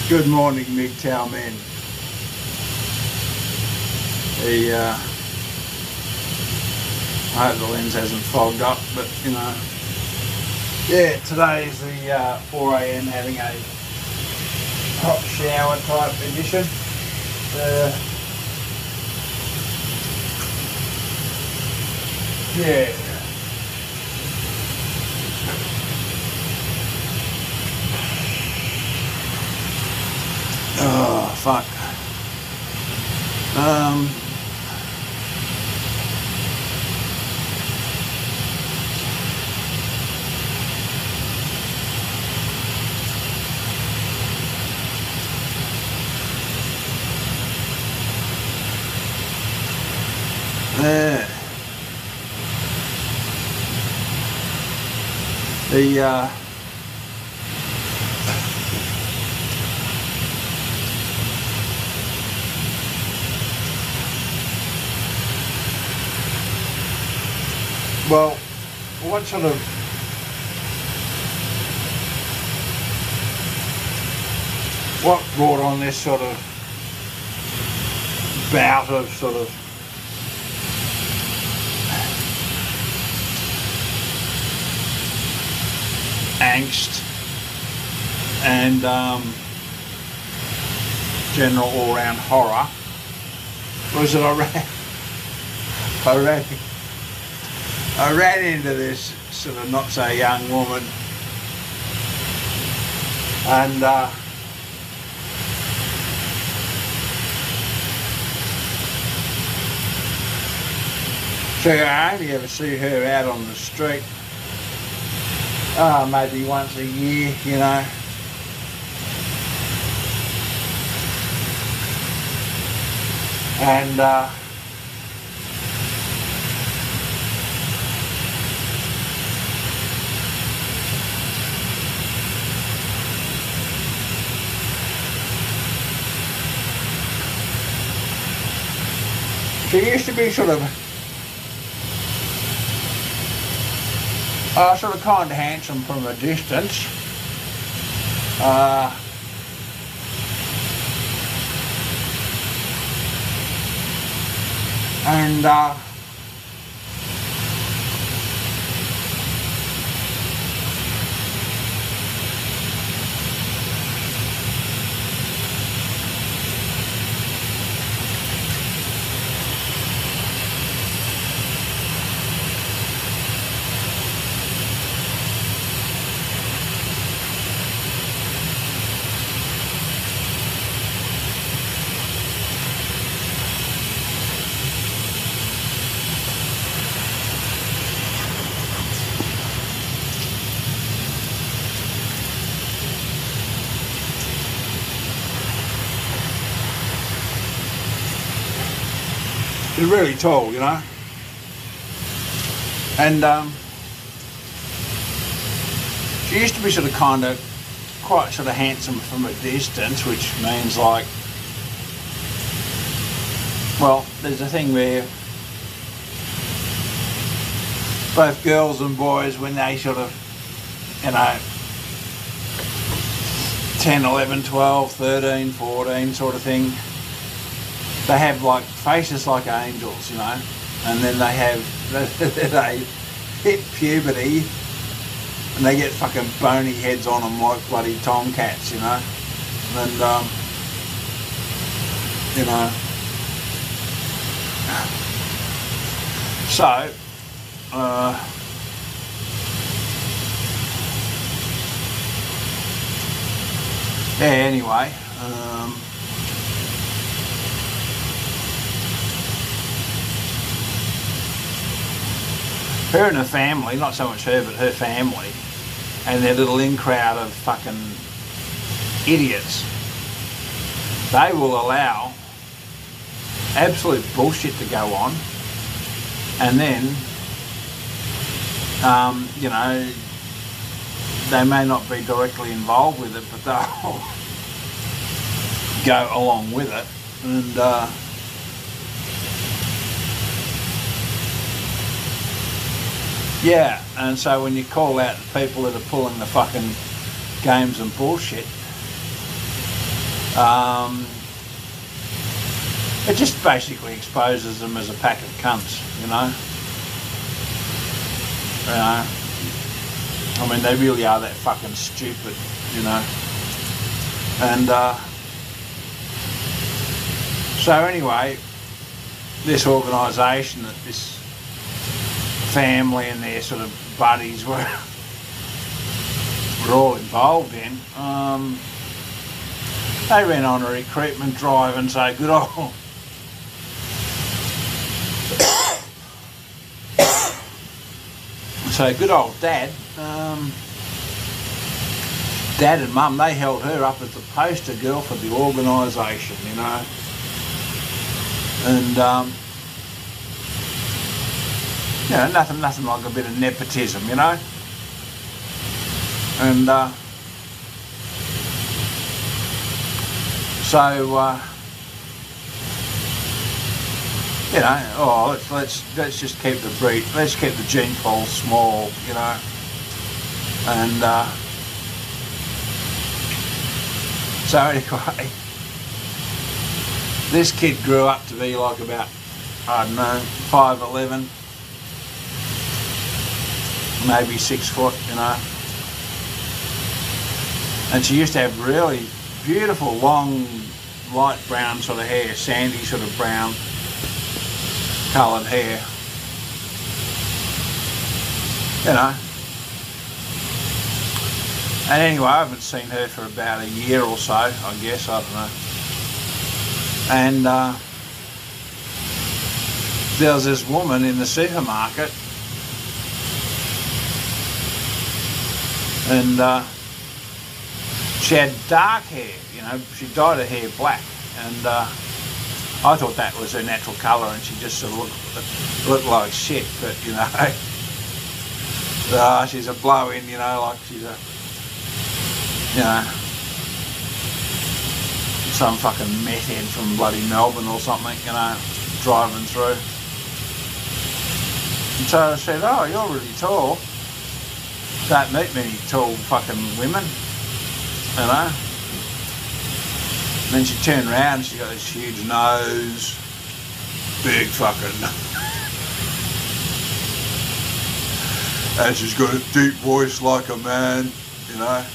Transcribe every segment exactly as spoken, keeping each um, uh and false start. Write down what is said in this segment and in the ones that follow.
Good morning, M G T O W men. The, uh, I hope the lens hasn't fogged up, but you know, yeah, today is the uh, four A M having a hot shower type edition. Uh, yeah. Oh, fuck. Um, there. The, uh, well, what sort of what brought on this sort of bout of sort of angst and um, general all-round horror was that I ran, I ran I ran into this sort of not so young woman, and uh, so I only ever see her out on the street, oh, maybe once a year, you know. And uh, she used to be sort of, uh, sort of kind of handsome from a distance. Uh, and uh, she's really tall, you know, and um, she used to be sort of kind of quite sort of handsome from a distance, which means like, well, there's a thing where both girls and boys, when they sort of, you know, ten, eleven, twelve, thirteen, fourteen sort of thing, they have like faces like angels, you know, and then they have, they hit puberty and they get fucking bony heads on them like bloody tomcats, you know, and um, you know, so uh, yeah, anyway, um, her and her family, not so much her, but her family, and their little in crowd of fucking idiots, they will allow absolute bullshit to go on, and then, um, you know, they may not be directly involved with it, but they'll go along with it, and uh, yeah, and so when you call out the people that are pulling the fucking games and bullshit, Um, it just basically exposes them as a pack of cunts, you know. You know. I mean, they really are that fucking stupid, you know. And uh, so anyway, this organisation that this family and their sort of buddies were, were all involved in, um, they went on a recruitment drive and so good old so good old dad, um, dad and mum, they held her up as the poster girl for the organisation, you know. And um, you know, nothing, nothing like a bit of nepotism, you know. And uh, so, uh, you know, oh, let's let's let's just keep the breed, let's keep the gene pool small, you know. And uh, so anyway, this kid grew up to be like about, I don't know, five eleven, maybe six foot, you know. And she used to have really beautiful, long, light brown sort of hair, sandy sort of brown coloured hair, you know. And anyway, I haven't seen her for about a year or so, I guess, I don't know. And uh, there was this woman in the supermarket, and uh, she had dark hair, you know, she dyed her hair black, and uh, I thought that was her natural colour, and she just sort of looked, looked like shit, but, you know, uh, she's a blow-in, you know, like she's a, you know, some fucking meth head from bloody Melbourne or something, you know, driving through. And so I said, oh, you're really tall. Don't meet many tall fucking women, you know. And then she turned around and she got this huge nose, big fucking and she's got a deep voice like a man, you know.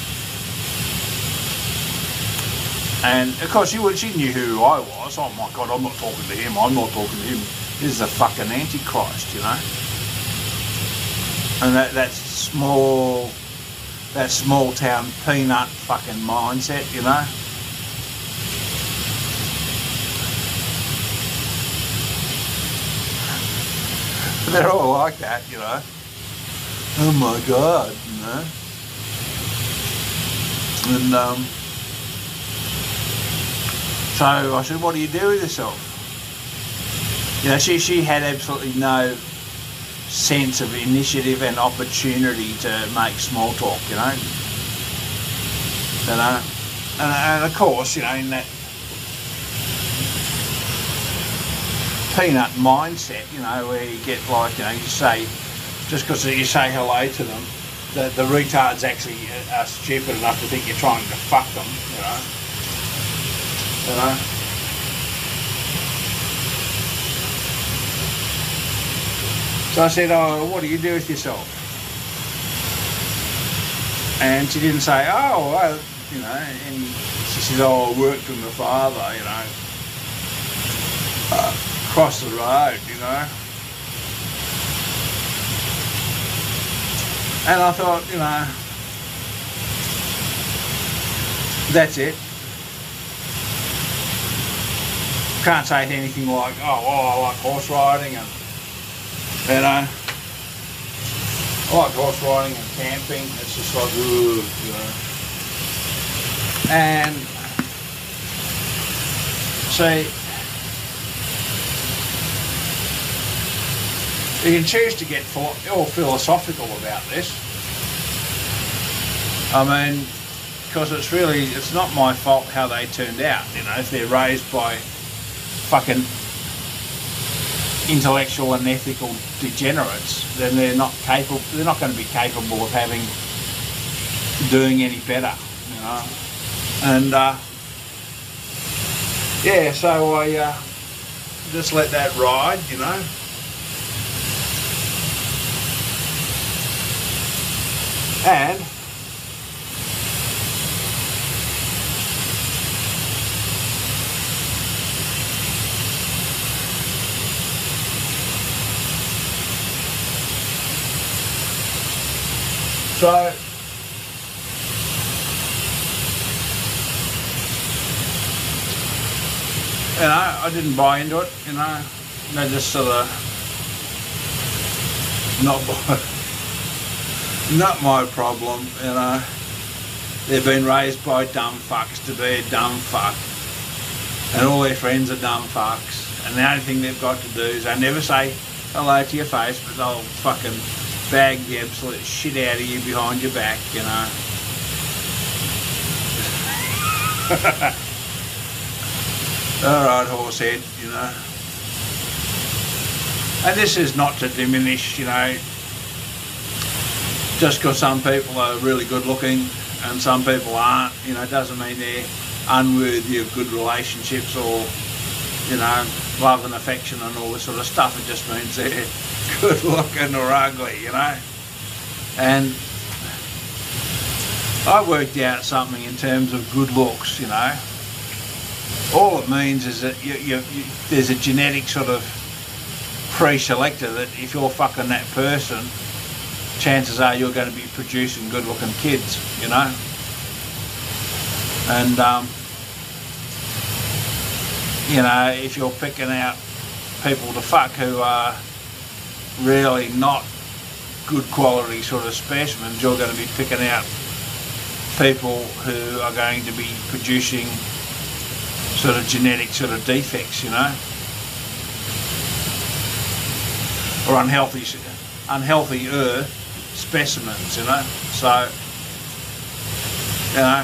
And of course, she, she knew who I was. Oh my God, I'm not talking to him. I'm not talking to him. This is a fucking Antichrist, you know. And that that small, that small town peanut fucking mindset, you know. They're all like that, you know. Oh my God, you know. And um. So I said, what do you do with yourself? You know, she, she had absolutely no sense of initiative and opportunity to make small talk, you know. You know? And, and of course, you know, in that peanut mindset, you know, where you get like, you know, you say, just because you say hello to them, the, the retards actually are stupid enough to think you're trying to fuck them, you know. You know? So I said, oh, what do you do with yourself? And she didn't say, oh, well, you know, and she said, oh, I worked with my father, you know, uh, across the road, you know. And I thought, you know, that's it. Can't say anything like, oh, oh, I like horse riding and, you know, I like horse riding and camping. It's just like, ooh, you know. And see, you can choose to get all philosophical about this. I mean, because it's really, it's not my fault how they turned out, you know, if they're raised by fucking intellectual and ethical degenerates, then they're not capable, they're not going to be capable of having, doing any better, you know. And uh, yeah, so I uh, just let that ride, you know. And so you know, I didn't buy into it, you know. They just sort of not not my problem, you know. They've been raised by dumb fucks to be a dumb fuck, and all their friends are dumb fucks, and the only thing they've got to do is they never say hello to your face, but they'll fucking bag the absolute shit out of you behind your back, you know. Alright, horsehead, you know. And this is not to diminish, you know, just because some people are really good looking and some people aren't, you know, doesn't mean they're unworthy of good relationships or, you know, love and affection and all this sort of stuff. It just means they're good looking or ugly, you know. And I worked out something in terms of good looks, you know. All it means is that you, you, you, there's a genetic sort of pre-selector that if you're fucking that person, chances are you're going to be producing good-looking kids, you know. And um, you know, if you're picking out people to fuck who are really not good quality sort of specimens, you're going to be picking out people who are going to be producing sort of genetic sort of defects, you know, or unhealthy, unhealthier specimens, you know. So, you know,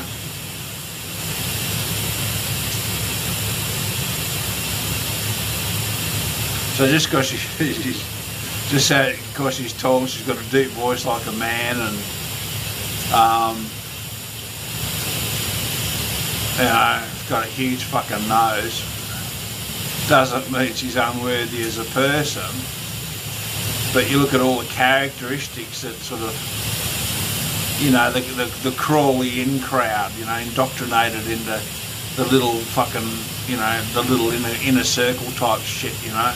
so just because she, she's just so because she's tall, she's got a deep voice like a man, and um, you know, got a huge fucking nose, doesn't mean she's unworthy as a person. But you look at all the characteristics that sort of, you know, the, the, the Crawley in crowd, you know, indoctrinated into the little fucking, you know, the little inner, inner circle type shit, you know.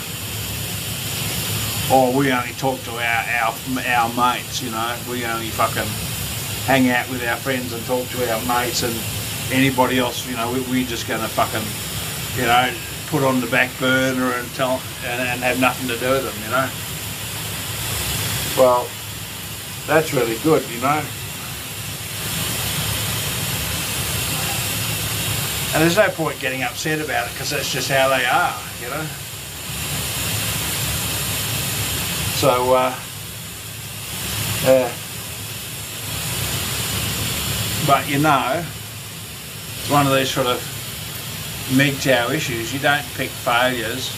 Or we only talk to our, our, our mates, you know, we only fucking hang out with our friends and talk to our mates, and anybody else, you know, we, we're just going to fucking, you know, put on the back burner and tell and, and have nothing to do with them, you know. Well, that's really good, you know. And there's no point getting upset about it, because that's just how they are, you know. So, uh, uh, but you know, it's one of these sort of M G T O W issues. You don't pick failures.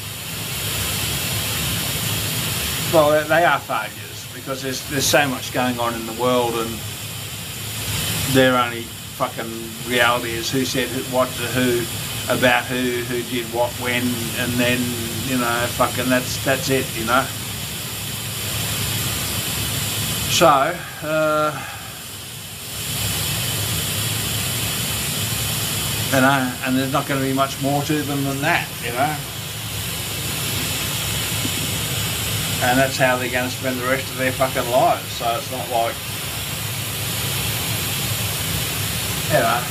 Well, they are failures, because there's there's so much going on in the world, and their only fucking reality is who said what to who, about who, who did what when, and then, you know, fucking that's that's it, you know. So, uh, you know, and there's not going to be much more to them than that, you know. And that's how they're going to spend the rest of their fucking lives. So it's not like, you know,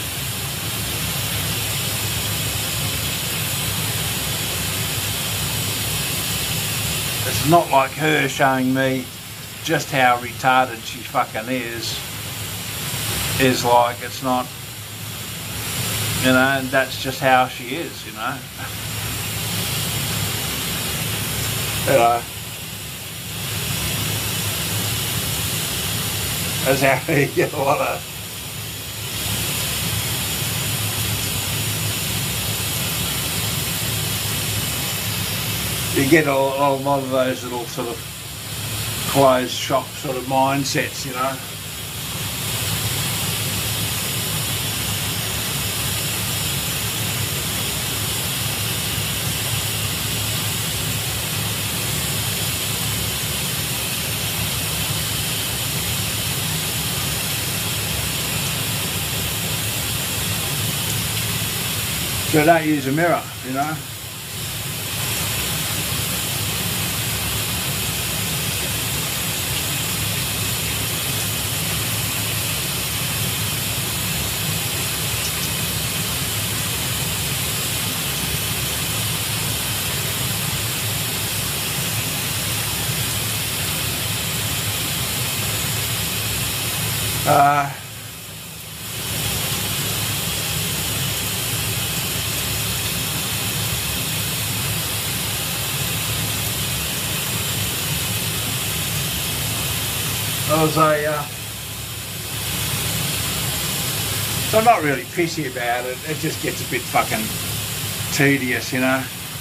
it's not like her showing me just how retarded she fucking is, is like, it's not, you know, and that's just how she is, you know. You know. That's how you get a lot of you get a, a lot of those little sort of closed shop sort of mindsets, you know. So don't use a mirror, you know. Uh, I was a, uh, so I'm not really pissy about it, it just gets a bit fucking tedious, you know,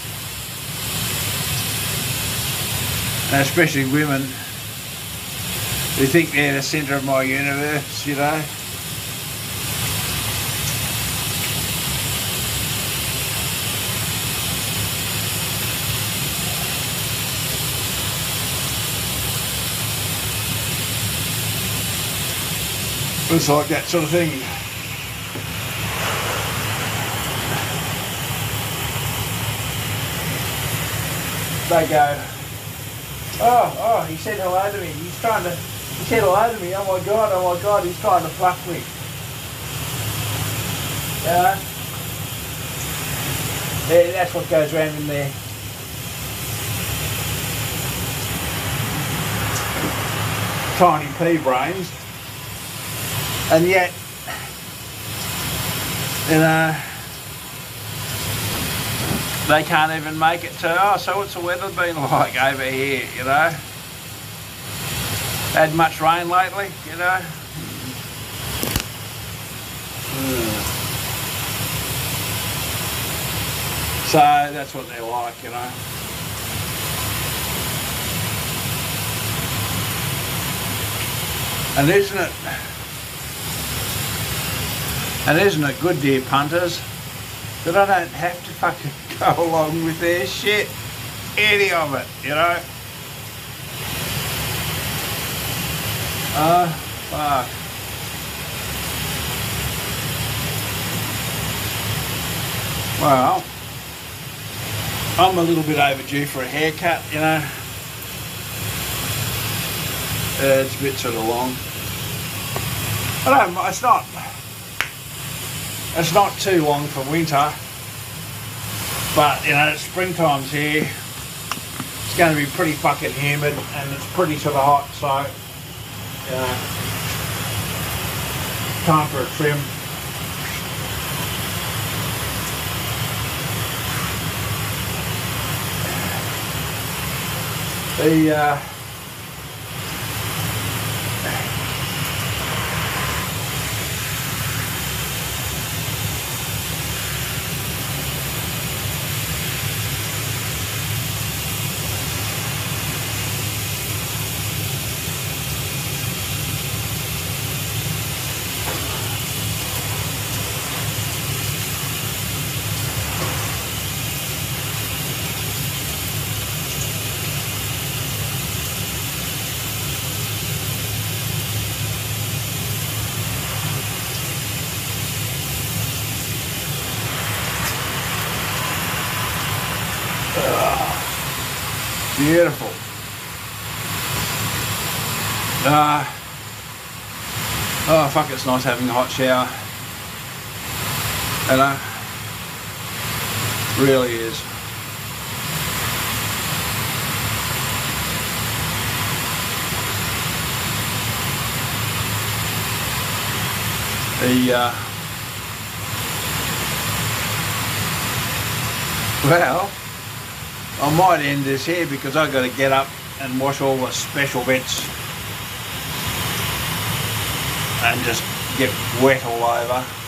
and especially women who think they're the centre of my universe, you know. It's like that sort of thing. They go, oh, oh, he said hello to me, he's trying to, he said hello to me, oh my god, oh my god, he's trying to fuck me. You know? Yeah, that's what goes around in there. Tiny pea brains. And yet, you know, they can't even make it to, oh, so what's the weather been like over here, you know? Had much rain lately, you know? So that's what they're like, you know? And isn't it, and isn't it good, dear punters, that I don't have to fucking go along with their shit, any of it, you know? Uh, fuck. Well, I'm a little bit overdue for a haircut, you know? Uh, it's a bit sort of long. I don't, it's not, it's not too long for winter, but you know, springtime's here. It's going to be pretty fucking humid and it's pretty sort of hot, so you know, time for a trim. The uh, beautiful. Uh, oh fuck, it's nice having a hot shower. You know, really is. The uh, well, I might end this here because I've got to get up and wash all the special bits and just get wet all over.